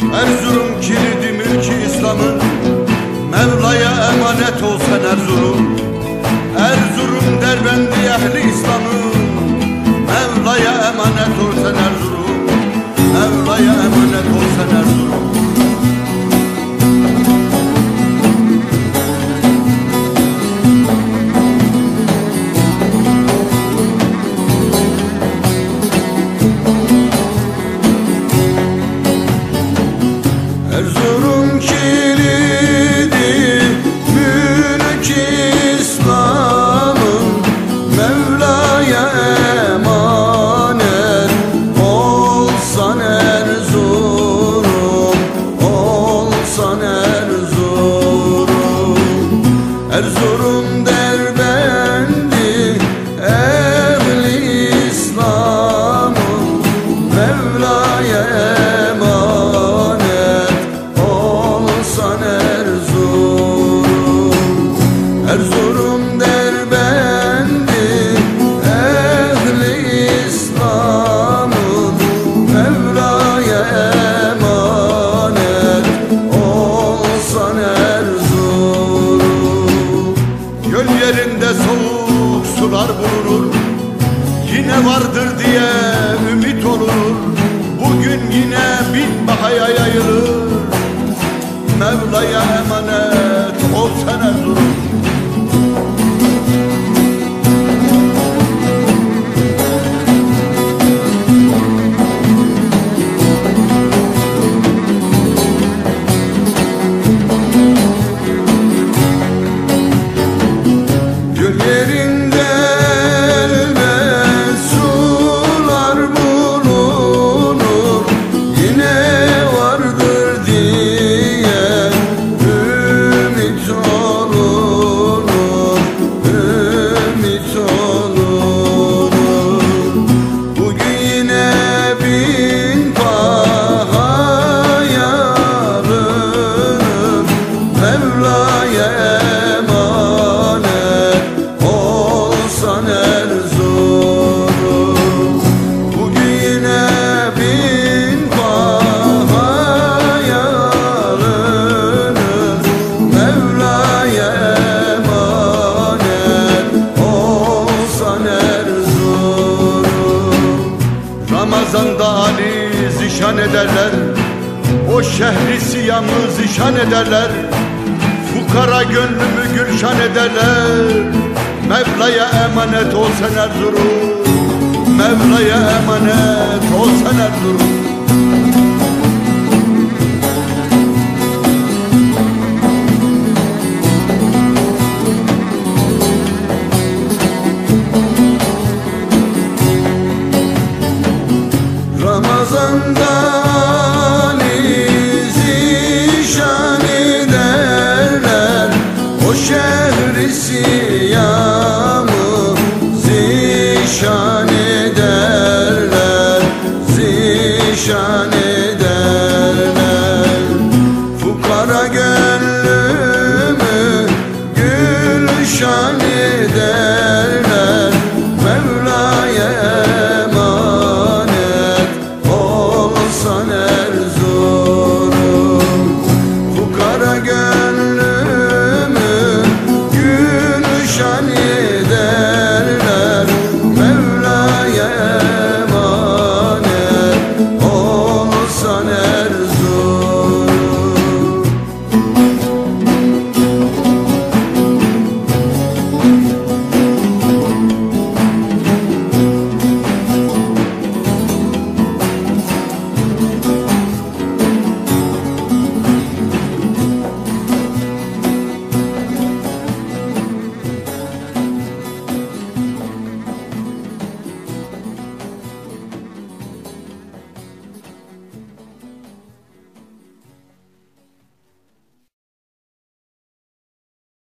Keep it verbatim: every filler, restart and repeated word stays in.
Erzurum kilidi mülki İslam'ın, Mevla'ya emanet ol sen Erzurum. Erzurum derbendi ehli İslam'ın, Mevla'ya emanet ol sen Erzurum. Mevla'ya emanet ol sen Erzurum. Erzurum kilidi mülk İslam'ın, Mevla'ya emanet olsan Erzurum, olsan Erzurum. Erzurum derbendi ehli İslam'ın, Mevla'ya Erzurum derbendi ehli İslam'ın, Mevla'ya emanet olsan Erzurum. Göl yerinde soğuk sular bulunur, yine vardır diye ümit olur. Bugün yine bin bahaya yayılır, Mevla'ya emanet olsan Erzurum. Ramazan'da Ali zişan ederler, o şehri siyamı zişan ederler. Fukara gönlümü gülşan ederler, Mevla'ya emanet ol sen Erzurum. Mevla'ya emanet ol sen Erzurum.